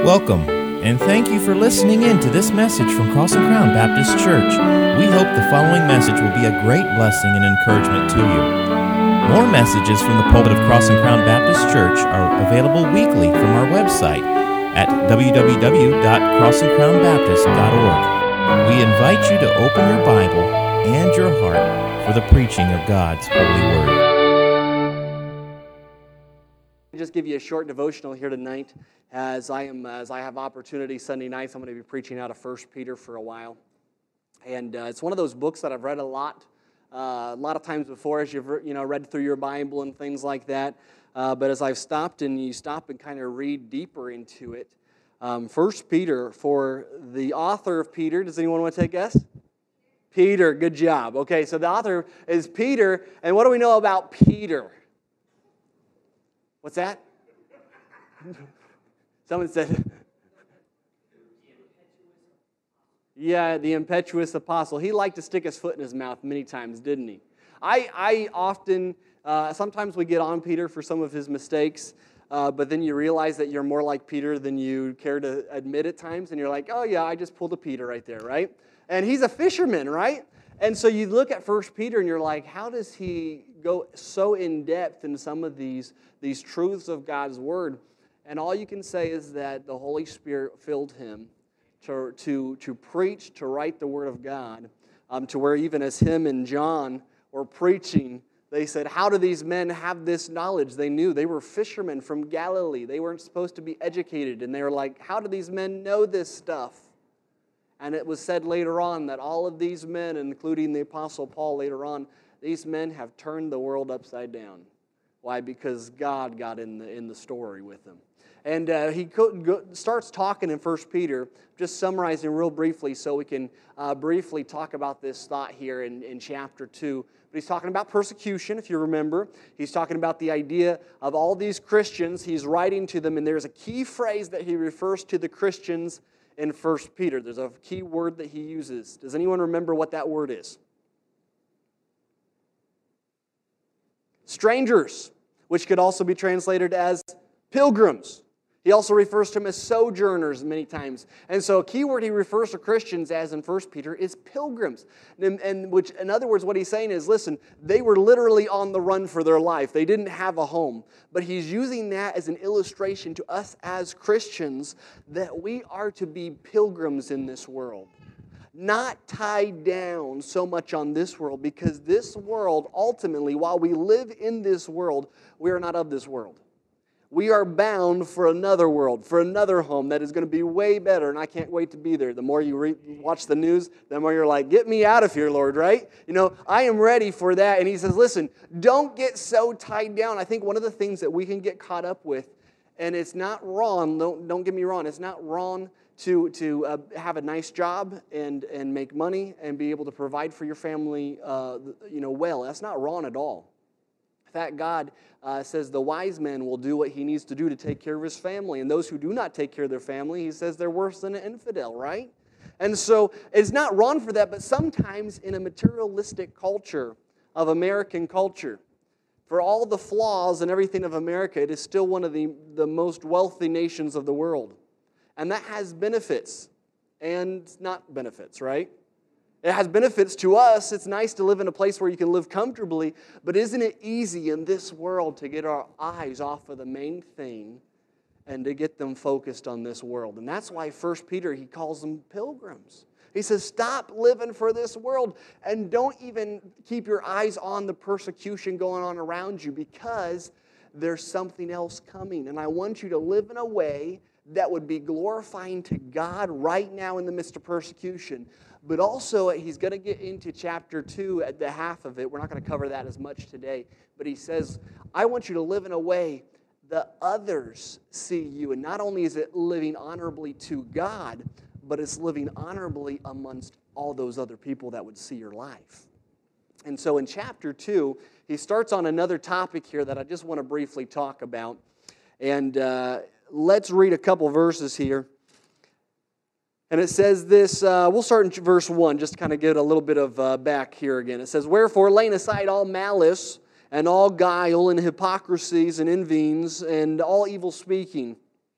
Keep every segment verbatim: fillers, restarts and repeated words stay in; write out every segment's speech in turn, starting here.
Welcome, and thank you for listening in to this message from Cross and Crown Baptist Church. We hope the following message will be a great blessing and encouragement to you. More messages from the pulpit of Cross and Crown Baptist Church are available weekly from our website at w w w dot cross and crown baptist dot org. We invite you to open your Bible and your heart for the preaching of God's holy word. Just give you a short devotional here tonight. As I am, as I have opportunity Sunday nights, I'm going to be preaching out of First Peter for a while, and uh, it's one of those books that I've read a lot, uh, a lot of times before, as you've you know read through your Bible and things like that. Uh, but as I've stopped and you stop and kind of read deeper into it, um, First Peter, for the author of Peter, does anyone want to take a guess? Peter, good job. Okay, so the author is Peter, and what do we know about Peter? What's that? Someone said, yeah, the impetuous apostle. He liked to stick his foot in his mouth many times, didn't he? I, I often, uh, sometimes we get on Peter for some of his mistakes, uh, but then you realize that you're more like Peter than you care to admit at times, and you're like, oh yeah, I just pulled a Peter right there, right? And he's a fisherman, right? And so you look at First Peter and you're like, how does he go so in depth in some of these, these truths of God's Word? And all you can say is that the Holy Spirit filled him to, to, to preach, to write the Word of God, um, to where even as him and John were preaching, they said, how do these men have this knowledge? They knew. They were fishermen from Galilee. They weren't supposed to be educated. And they were like, how do these men know this stuff? And it was said later on that all of these men, including the Apostle Paul later on, these men have turned the world upside down. Why? Because God got in the in the story with them. And uh, he go, starts talking in First Peter, just summarizing real briefly so we can uh, briefly talk about this thought here in, in chapter two. But he's talking about persecution, if you remember. He's talking about the idea of all these Christians. He's writing to them, and there's a key phrase that he refers to the Christians in First Peter. There's a key word that he uses. Does anyone remember what that word is? Strangers, which could also be translated as pilgrims. He also refers to them as sojourners many times. And so a key word he refers to Christians as in First Peter is pilgrims. And, and which, in other words, what he's saying is, listen, they were literally on the run for their life. They didn't have a home. But he's using that as an illustration to us as Christians that we are to be pilgrims in this world. Not tied down so much on this world, because this world, ultimately, while we live in this world, we are not of this world. We are bound for another world, for another home that is going to be way better, and I can't wait to be there. The more you re- watch the news, the more you're like, get me out of here, Lord, right? You know, I am ready for that. And he says, listen, don't get so tied down. I think one of the things that we can get caught up with, and it's not wrong, don't, don't get me wrong, it's not wrong to, to uh, have a nice job and, and make money and be able to provide for your family uh, you know, well. That's not wrong at all. In fact, God uh, says the wise man will do what he needs to do to take care of his family. And those who do not take care of their family, he says they're worse than an infidel, right? And so it's not wrong for that, but sometimes in a materialistic culture of American culture, for all the flaws and everything of America, it is still one of the, the most wealthy nations of the world. And that has benefits and not benefits, right? It has benefits to us. It's nice to live in a place where you can live comfortably, but isn't it easy in this world to get our eyes off of the main thing and to get them focused on this world? And that's why First Peter, he calls them pilgrims. He says, stop living for this world and don't even keep your eyes on the persecution going on around you, because there's something else coming. And I want you to live in a way that would be glorifying to God right now in the midst of persecution. But also, he's going to get into chapter two at the half of it. We're not going to cover that as much today. But he says, I want you to live in a way that others see you. And not only is it living honorably to God, but it's living honorably amongst all those other people that would see your life. And so in chapter two, he starts on another topic here that I just want to briefly talk about. And uh, let's read a couple verses here. And it says this, uh, we'll start in verse one, just to kind of get a little bit of uh, back here again. It says, wherefore, laying aside all malice and all guile and hypocrisies and envyings and all evil speaking,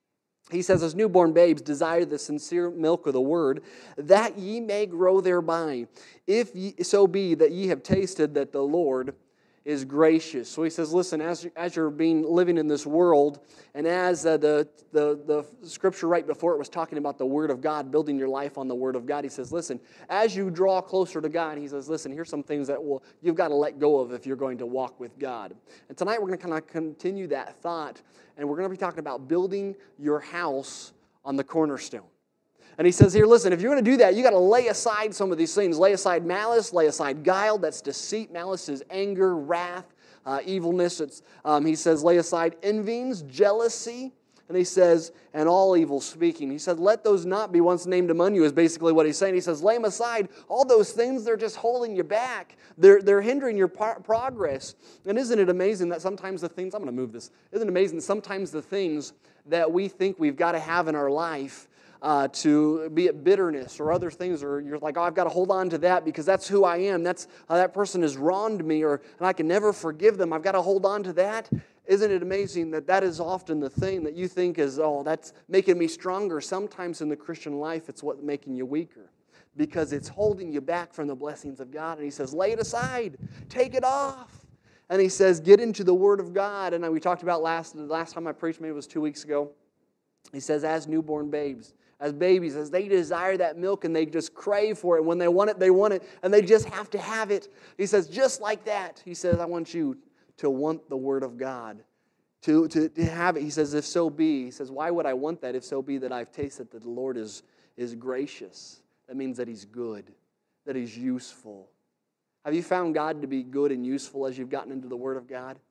He says, as newborn babes, desire the sincere milk of the word, that ye may grow thereby, if ye, so be that ye have tasted that the Lord is gracious. So he says, listen, as, as you're being living in this world, and as uh, the, the, the scripture right before it was talking about the Word of God, building your life on the Word of God, he says, listen, as you draw closer to God, he says, listen, here's some things that will you've got to let go of if you're going to walk with God. And tonight we're going to kind of continue that thought, and we're going to be talking about building your house on the cornerstone. And he says here, listen, if you're going to do that, you got to lay aside some of these things. Lay aside malice, lay aside guile, that's deceit. Malice is anger, wrath, uh, evilness. It's, um, he says, lay aside envyings, jealousy. And he says, and all evil speaking. He said, let those not be once named among you, is basically what he's saying. He says, lay them aside. All those things, they're just holding you back. They're, they're hindering your pro- progress. And isn't it amazing that sometimes the things, I'm going to move this. Isn't it amazing sometimes the things that we think we've got to have in our life, Uh, to be it bitterness or other things, or you're like, oh, I've got to hold on to that because that's who I am. That's uh, that person has wronged me, or and I can never forgive them. I've got to hold on to that. Isn't it amazing that that is often the thing that you think is, oh, that's making me stronger? Sometimes in the Christian life, it's what's making you weaker because it's holding you back from the blessings of God. And he says, lay it aside, take it off. And he says, get into the Word of God. And we talked about last the last time I preached, maybe it was two weeks ago. He says, as newborn babes. As babies, as they desire that milk and they just crave for it. When they want it, they want it, and they just have to have it. He says, just like that, he says, I want you to want the Word of God, to, to, to have it. He says, if so be, he says, why would I want that if so be that I've tasted that the Lord is, is gracious? That means that He's good, that He's useful. Have you found God to be good and useful as you've gotten into the Word of God?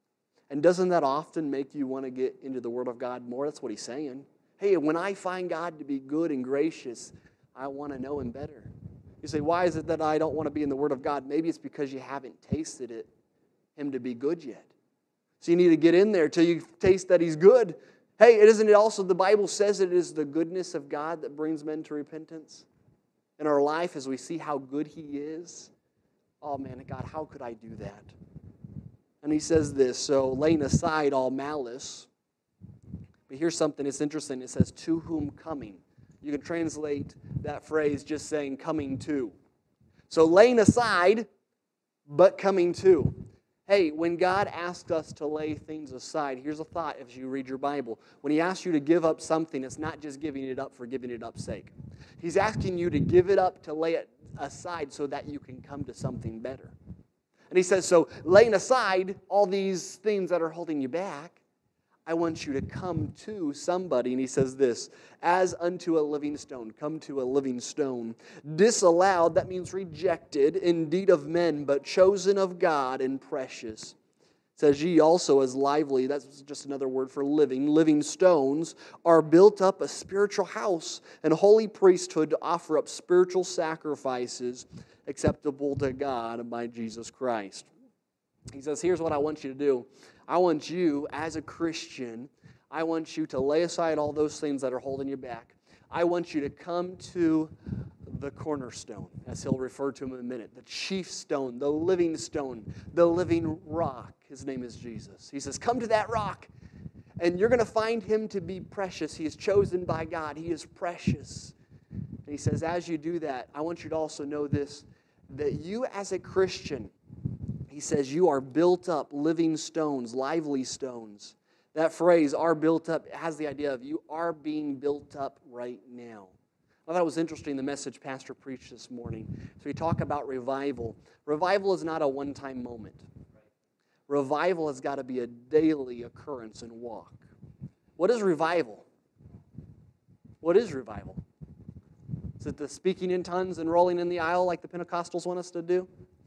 And doesn't that often make you want to get into the Word of God more? That's what He's saying. Hey, when I find God to be good and gracious, I want to know Him better. You say, why is it that I don't want to be in the Word of God? Maybe it's because you haven't tasted it, Him to be good yet. So you need to get in there till you taste that He's good. Hey, isn't it also, the Bible says it is the goodness of God that brings men to repentance? In our life, as we see how good He is, oh man, God, how could I do that? And he says this, so laying aside all malice. But here's something that's interesting. It says, to whom coming. You can translate that phrase just saying coming to. So laying aside, but coming to. Hey, when God asks us to lay things aside, here's a thought as you read your Bible. When He asks you to give up something, it's not just giving it up for giving it up's sake. He's asking you to give it up, to lay it aside so that you can come to something better. And He says, so laying aside all these things that are holding you back, I want you to come to somebody. And he says this, as unto a living stone. Come to a living stone. Disallowed, that means rejected, indeed of men, but chosen of God and precious. It says, ye also as lively, that's just another word for living, living stones, are built up a spiritual house and holy priesthood to offer up spiritual sacrifices acceptable to God by Jesus Christ. He says, here's what I want you to do. I want you, as a Christian, I want you to lay aside all those things that are holding you back. I want you to come to the cornerstone, as he'll refer to him in a minute, the chief stone, the living stone, the living rock. His name is Jesus. He says, come to that rock, and you're going to find Him to be precious. He is chosen by God. He is precious. And he says, as you do that, I want you to also know this, that you as a Christian, he says, you are built up, living stones, lively stones. That phrase, are built up, has the idea of you are being built up right now. I thought it was interesting, the message Pastor preached this morning. So we talk about revival. Revival is not a one-time moment. Revival has got to be a daily occurrence and walk. What is revival? What is revival? Is it the speaking in tongues and rolling in the aisle like the Pentecostals want us to do?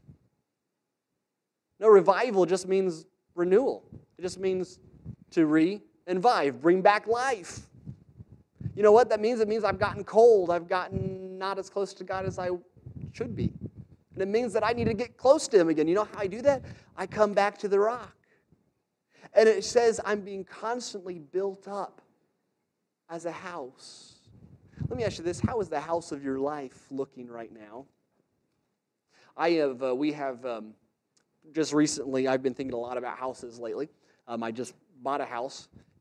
No, revival just means renewal. It just means to re-invive, bring back life. You know what that means? It means I've gotten cold. I've gotten not as close to God as I should be. And it means that I need to get close to Him again. You know how I do that? I come back to the rock. And it says I'm being constantly built up as a house. Let me ask you this. How is the house of your life looking right now? I have, uh, we have... Um, Just recently, I've been thinking a lot about houses lately. Um, I just bought a house,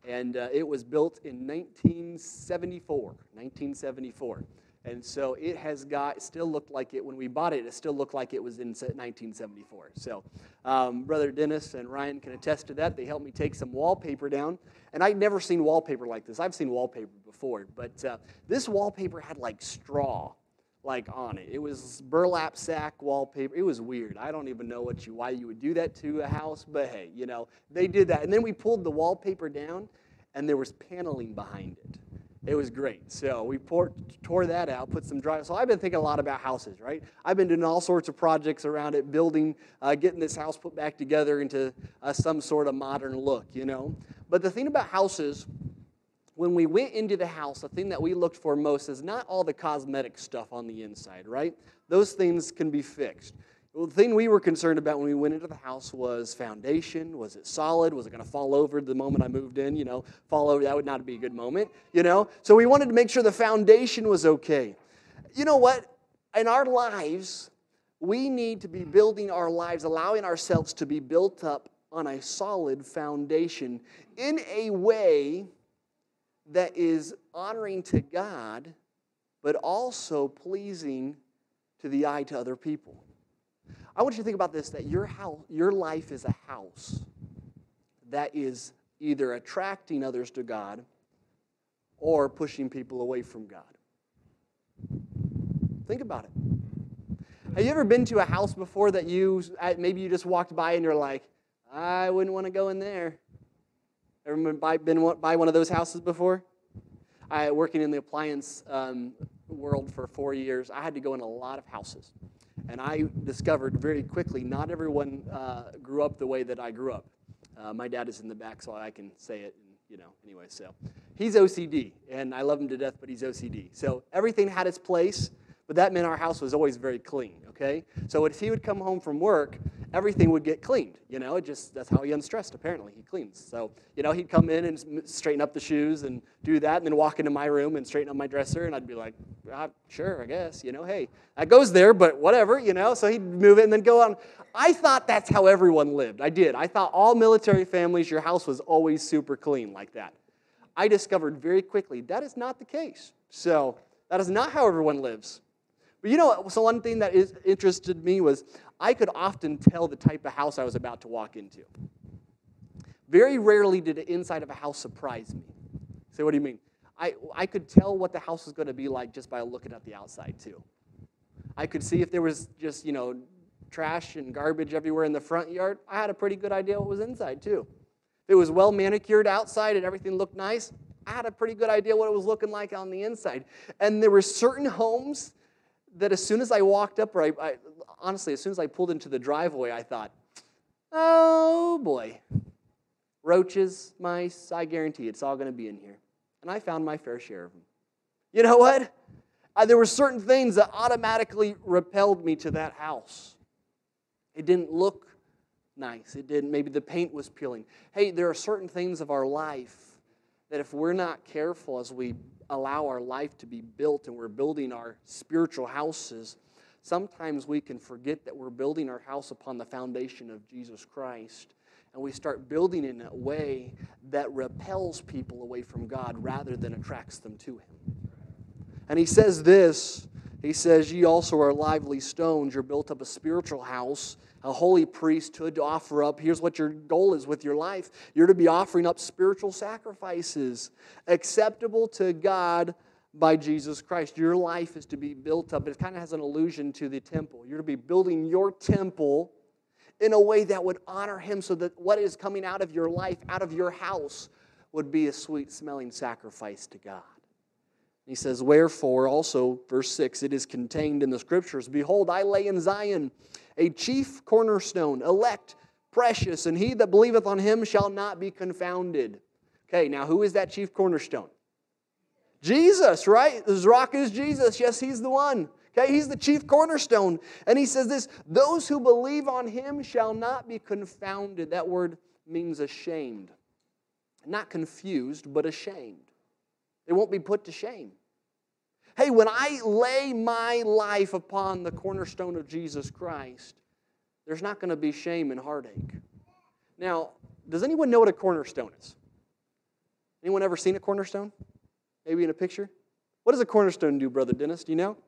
And uh, it was built in nineteen seventy-four. nineteen seventy-four. And so it has got, it still looked like it, when we bought it, it still looked like it was in nineteen seventy-four. So um, Brother Dennis and Ryan can attest to that. They helped me take some wallpaper down. And I'd never seen wallpaper like this. I've seen wallpaper before. But uh, this wallpaper had like straw like on it. It was burlap sack wallpaper. It was weird. I don't even know what you why you would do that to a house. But hey, you know, they did that. And then we pulled the wallpaper down, and there was paneling behind it. It was great. So we poured, tore that out, put some dry. So I've been thinking a lot about houses, right? I've been doing all sorts of projects around it, building, uh, getting this house put back together into uh, some sort of modern look, you know. But the thing about houses, when we went into the house, the thing that we looked for most is not all the cosmetic stuff on the inside, right? Those things can be fixed. Well, the thing we were concerned about when we went into the house was foundation. Was it solid? Was it going to fall over the moment I moved in? You know, fall over, that would not be a good moment, you know? So we wanted to make sure the foundation was okay. You know what? In our lives, we need to be building our lives, allowing ourselves to be built up on a solid foundation in a way that is honoring to God, but also pleasing to the eye to other people. I want you to think about this, that your house, your life is a house that is either attracting others to God or pushing people away from God. Think about it. Have you ever been to a house before that you, maybe you just walked by and you're like, I wouldn't want to go in there? Ever been by one of those houses before? I, working in the appliance um, world for four years, I had to go in a lot of houses. And I discovered very quickly not everyone uh, grew up the way that I grew up. Uh, my dad is in the back, so I can say it, and, you know, anyway. So he's O C D, and I love him to death, but he's O C D. So everything had its place, but that meant our house was always very clean, okay? So if he would come home from work, everything would get cleaned, you know? It just, that's how he unstressed, apparently. He cleans. So, you know, he'd come in and straighten up the shoes and do that, and then walk into my room and straighten up my dresser, and I'd be like, ah, sure, I guess, you know, hey, that goes there, but whatever, you know? So he'd move it and then go on. I thought that's how everyone lived. I did. I thought all military families, your house was always super clean like that. I discovered very quickly that is not the case. So that is not how everyone lives. But you know, so one thing that is, interested me was I could often tell the type of house I was about to walk into. Very rarely did the inside of a house surprise me. Say, what do you mean? I, I could tell what the house was going to be like just by looking at the outside, too. I could see if there was just, you know, trash and garbage everywhere in the front yard. I had a pretty good idea what was inside, too. If it was well manicured outside and everything looked nice, I had a pretty good idea what it was looking like on the inside. And there were certain homes that as soon as I walked up, or I, I, honestly, as soon as I pulled into the driveway, I thought, oh boy, roaches, mice, I guarantee it's all going to be in here. And I found my fair share of them. You know what? Uh, there were certain things that automatically repelled me to that house. It didn't look nice. It didn't. Maybe the paint was peeling. Hey, there are certain things of our life that if we're not careful as we allow our life to be built and we're building our spiritual houses, sometimes we can forget that we're building our house upon the foundation of Jesus Christ, and we start building in a way that repels people away from God rather than attracts them to Him. And he says this, he says, ye also are lively stones, you're built up a spiritual house, a holy priesthood to offer up. Here's what your goal is with your life. You're to be offering up spiritual sacrifices acceptable to God by Jesus Christ. Your life is to be built up. It kind of has an allusion to the temple. You're to be building your temple in a way that would honor Him so that what is coming out of your life, out of your house, would be a sweet-smelling sacrifice to God. He says, wherefore also, verse six, it is contained in the Scriptures, behold, I lay in Zion a chief cornerstone, elect, precious, and he that believeth on Him shall not be confounded. Okay, now who is that chief cornerstone? Jesus, right? This rock is Jesus. Yes, He's the one. Okay, He's the chief cornerstone. And he says this, those who believe on Him shall not be confounded. That word means ashamed. Not confused, but ashamed. They won't be put to shame. Hey, when I lay my life upon the cornerstone of Jesus Christ, there's not going to be shame and heartache. Now, does anyone know what a cornerstone is? Anyone ever seen a cornerstone? Maybe in a picture? What does a cornerstone do, Brother Dennis? Do you know?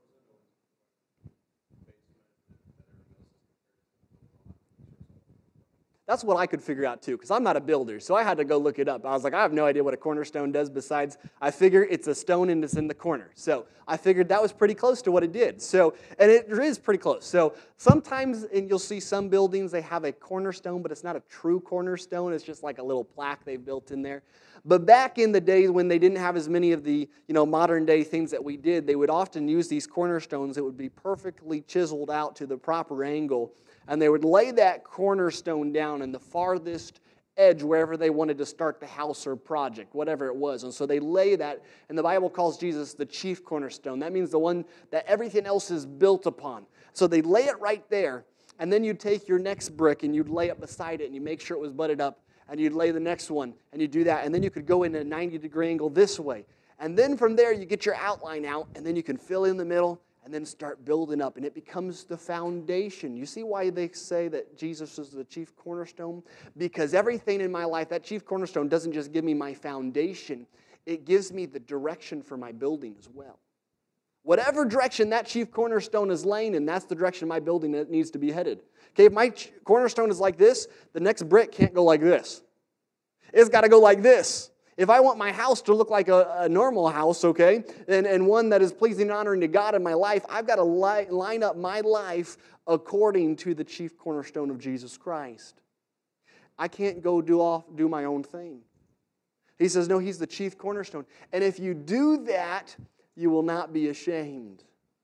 That's what I could figure out too, because I'm not a builder, so I had to go look it up. I was like, I have no idea what a cornerstone does besides I figure it's a stone and it's in the corner. So I figured that was pretty close to what it did. So, and it is pretty close. So sometimes, and you'll see some buildings, they have a cornerstone, but it's not a true cornerstone. It's just like a little plaque they built in there. But back in the days when they didn't have as many of the, you know, modern day things that we did, they would often use these cornerstones that would be perfectly chiseled out to the proper angle. And they would lay that cornerstone down in the farthest edge wherever they wanted to start the house or project, whatever it was. And so they lay that, and the Bible calls Jesus the chief cornerstone. That means the one that everything else is built upon. So they lay it right there, and then you'd take your next brick and you'd lay it beside it, and you make sure it was butted up, and you'd lay the next one, and you do that, and then you could go in a ninety degree angle this way. And then from there, you get your outline out, and then you can fill in the middle, and then start building up, and it becomes the foundation. You see why they say that Jesus is the chief cornerstone? Because everything in my life, that chief cornerstone doesn't just give me my foundation, it gives me the direction for my building as well. Whatever direction that chief cornerstone is laying in, that's the direction my building needs to be headed. Okay, if my cornerstone is like this, the next brick can't go like this. It's got to go like this. If I want my house to look like a, a normal house, okay, and, and one that is pleasing and honoring to God in my life, I've got to li- line up my life according to the chief cornerstone of Jesus Christ. I can't go do off do my own thing. He says, no, He's the chief cornerstone. And if you do that, you will not be ashamed.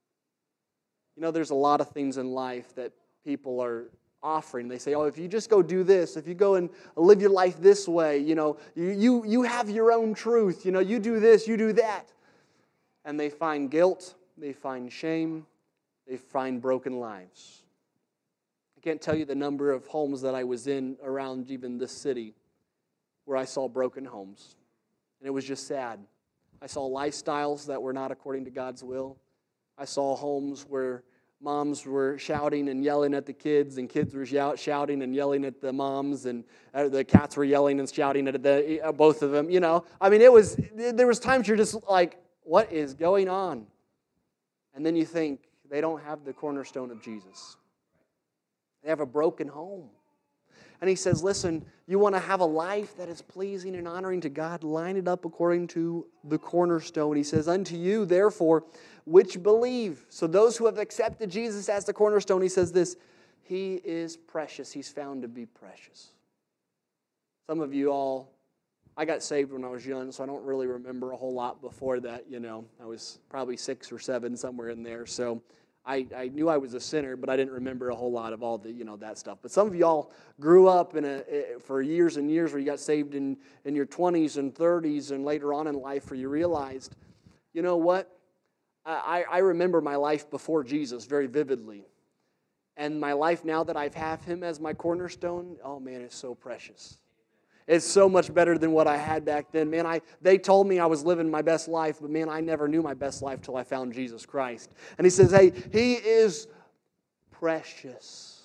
You know, there's a lot of things in life that people are offering. They say, oh, if you just go do this, if you go and live your life this way, you know, you, you, you have your own truth, you know, you do this, you do that. And they find guilt, they find shame, they find broken lives. I can't tell you the number of homes that I was in around even this city where I saw broken homes. And it was just sad. I saw lifestyles that were not according to God's will. I saw homes where moms were shouting and yelling at the kids, and kids were shout, shouting and yelling at the moms, and uh, the cats were yelling and shouting at the uh, both of them. You know, I mean, it was there was times you're just like, what is going on? And then you think they don't have the cornerstone of Jesus. They have a broken home. And He says, listen, you want to have a life that is pleasing and honoring to God, line it up according to the cornerstone. He says, unto you, therefore, which believe. So those who have accepted Jesus as the cornerstone, He says this, He is precious. He's found to be precious. Some of you all, I got saved when I was young, so I don't really remember a whole lot before that, you know. I was probably six or seven, somewhere in there, so I, I knew I was a sinner, but I didn't remember a whole lot of all the, you know, that stuff. But some of y'all grew up in a, for years and years where you got saved in, in your twenties and thirties and later on in life where you realized, you know what? I, I remember my life before Jesus very vividly. And my life now that I have Him as my cornerstone, oh man, it's so precious. It's so much better than what I had back then. Man, I they told me I was living my best life, but man, I never knew my best life till I found Jesus Christ. And He says, hey, He is precious.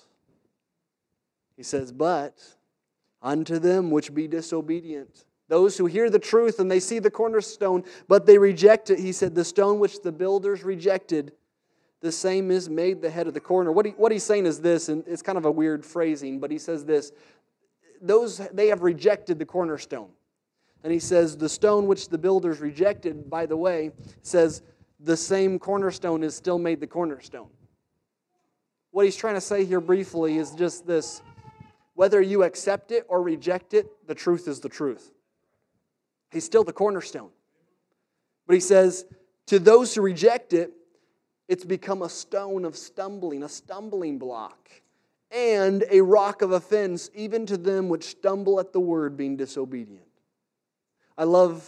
He says, but unto them which be disobedient, those who hear the truth and they see the cornerstone, but they reject it, He said, the stone which the builders rejected, the same is made the head of the corner. What, he, what He's saying is this, and it's kind of a weird phrasing, but He says this, those they have rejected the cornerstone. And He says, the stone which the builders rejected, by the way, says the same cornerstone is still made the cornerstone. What He's trying to say here briefly is just this, whether you accept it or reject it, the truth is the truth. He's still the cornerstone. But He says, to those who reject it, it's become a stone of stumbling, a stumbling block, and a rock of offense, even to them which stumble at the word, being disobedient. I love,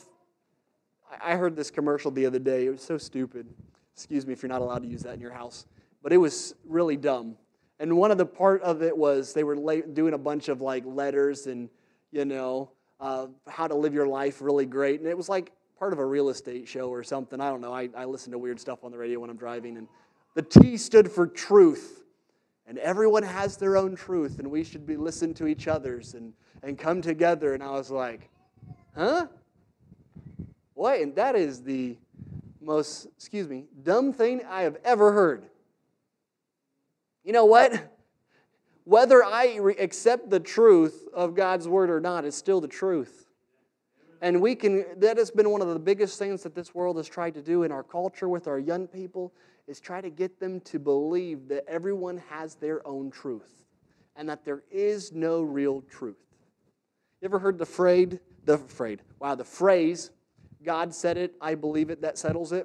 I heard this commercial the other day. It was so stupid. Excuse me if you're not allowed to use that in your house. But it was really dumb. And one of the part of it was they were doing a bunch of like letters and, you know, Uh, how to live your life really great. And it was like part of a real estate show or something. I don't know. I, I listen to weird stuff on the radio when I'm driving. And the T stood for truth. And everyone has their own truth. And we should be listening to each other's and, and come together. And I was like, huh? Boy, and that is the most, excuse me, dumb thing I have ever heard. You know what? Whether I re- accept the truth of God's Word or not, it's still the truth. And we can, that has been one of the biggest things that this world has tried to do in our culture with our young people, is try to get them to believe that everyone has their own truth and that there is no real truth. You ever heard the phrase, the phrase, wow, the phrase, God said it, I believe it, that settles it?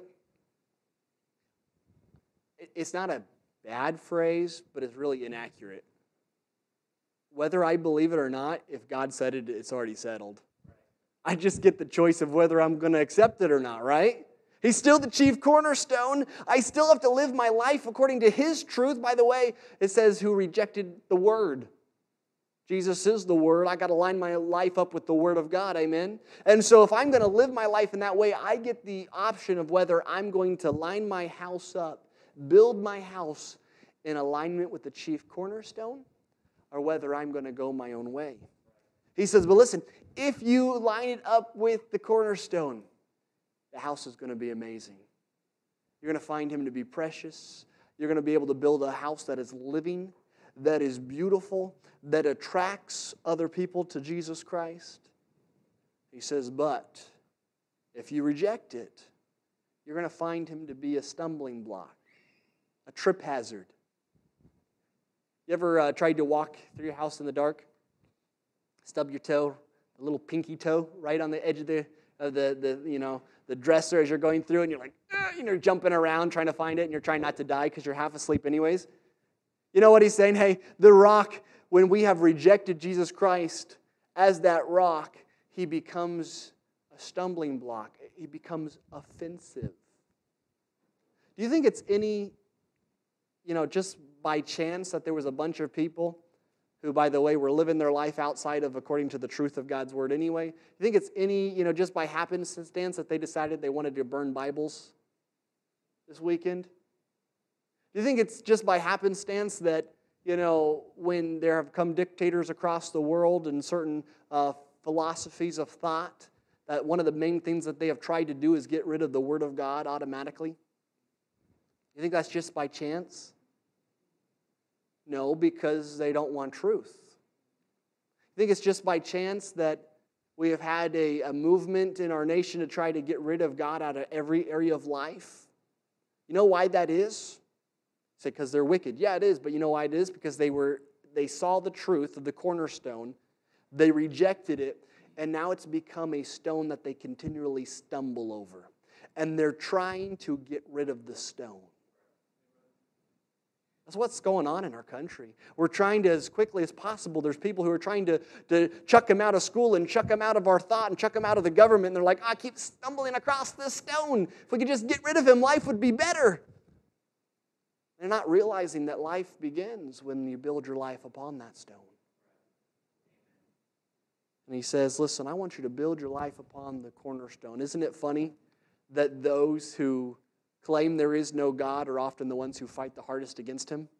It's not a bad phrase, but it's really inaccurate. Whether I believe it or not, if God said it, it's already settled. I just get the choice of whether I'm going to accept it or not, right? He's still the chief cornerstone. I still have to live my life according to His truth. By the way, it says who rejected the Word. Jesus is the Word. I got to line my life up with the Word of God, amen? And so if I'm going to live my life in that way, I get the option of whether I'm going to line my house up, build my house in alignment with the chief cornerstone, or whether I'm going to go my own way. He says, but listen, if you line it up with the cornerstone, the house is going to be amazing. You're going to find Him to be precious. You're going to be able to build a house that is living, that is beautiful, that attracts other people to Jesus Christ. He says, but if you reject it, you're going to find Him to be a stumbling block, a trip hazard. You ever uh, tried to walk through your house in the dark? Stub your toe, a little pinky toe, right on the edge of the of the, the you know the dresser as you're going through, and you're like, ah, you know, jumping around trying to find it, and you're trying not to die because you're half asleep anyways. You know what he's saying? Hey, the rock, when we have rejected Jesus Christ as that rock, He becomes a stumbling block. He becomes offensive. Do you think it's any, you know, just by chance that there was a bunch of people who, by the way, were living their life outside of according to the truth of God's Word anyway? You think it's any, you know, just by happenstance that they decided they wanted to burn Bibles this weekend? Do you think it's just by happenstance that, you know, when there have come dictators across the world and certain uh, philosophies of thought, that one of the main things that they have tried to do is get rid of the Word of God automatically? You think that's just by chance? No, because they don't want truth. You think it's just by chance that we have had a, a movement in our nation to try to get rid of God out of every area of life? You know why that is? You say, because they're wicked. Yeah, it is, but you know why it is? Because they were they saw the truth of the cornerstone, they rejected it, and now it's become a stone that they continually stumble over. And they're trying to get rid of the stone. That's what's going on in our country. We're trying to, as quickly as possible, there's people who are trying to, to chuck him out of school and chuck him out of our thought and chuck him out of the government. And they're like, I keep stumbling across this stone. If we could just get rid of him, life would be better. They're not realizing that life begins when you build your life upon that stone. And he says, listen, I want you to build your life upon the cornerstone. Isn't it funny that those who claim there is no God are often the ones who fight the hardest against Him?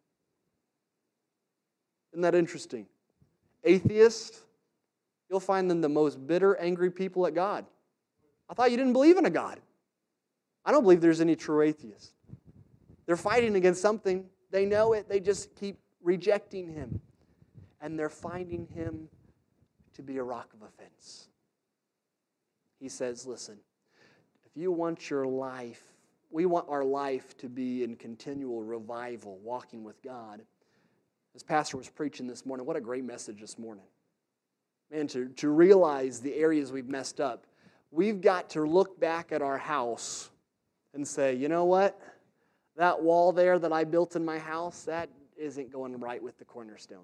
Isn't that interesting? Atheists, you'll find them the most bitter, angry people at God. I thought you didn't believe in a God. I don't believe there's any true atheists. They're fighting against something. They know it. They just keep rejecting Him. And they're finding Him to be a rock of offense. He says, listen, if you want your life, we want our life to be in continual revival, walking with God. As Pastor was preaching this morning, what a great message this morning. Man, to, to realize the areas we've messed up. We've got to look back at our house and say, you know what? That wall there that I built in my house, that isn't going right with the cornerstone.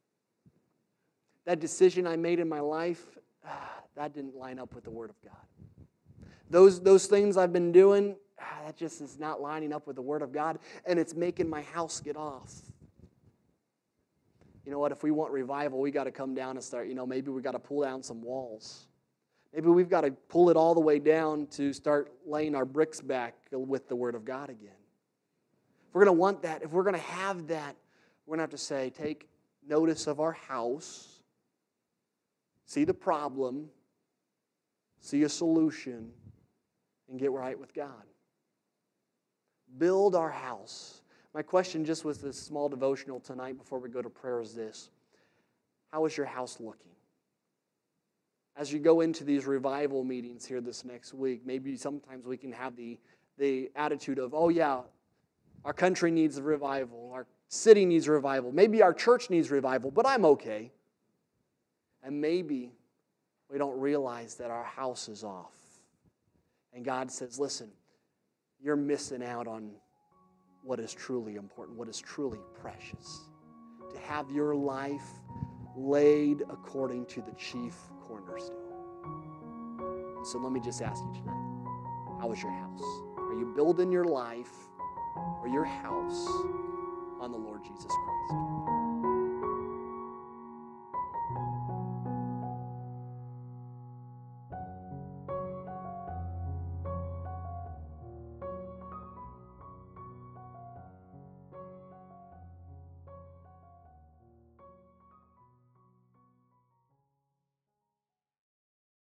That decision I made in my life, ah, that didn't line up with the Word of God. Those, those things I've been doing, ah, that just is not lining up with the Word of God, and it's making my house get off. You know what? If we want revival, we got to come down and start, you know, maybe we got to pull down some walls. Maybe we've got to pull it all the way down to start laying our bricks back with the Word of God again. If we're going to want that, if we're going to have that, we're going to have to say, take notice of our house, see the problem, see a solution, and get right with God. Build our house. My question just with this small devotional tonight before we go to prayer is this. How is your house looking? As you go into these revival meetings here this next week, maybe sometimes we can have the, the attitude of, oh yeah, our country needs a revival, our city needs a revival, maybe our church needs revival, but I'm okay. And maybe we don't realize that our house is off. And God says, listen, you're missing out on what is truly important, what is truly precious. To have your life laid according to the chief cornerstone. So let me just ask you tonight, how is your house? Are you building your life or your house on the Lord Jesus Christ?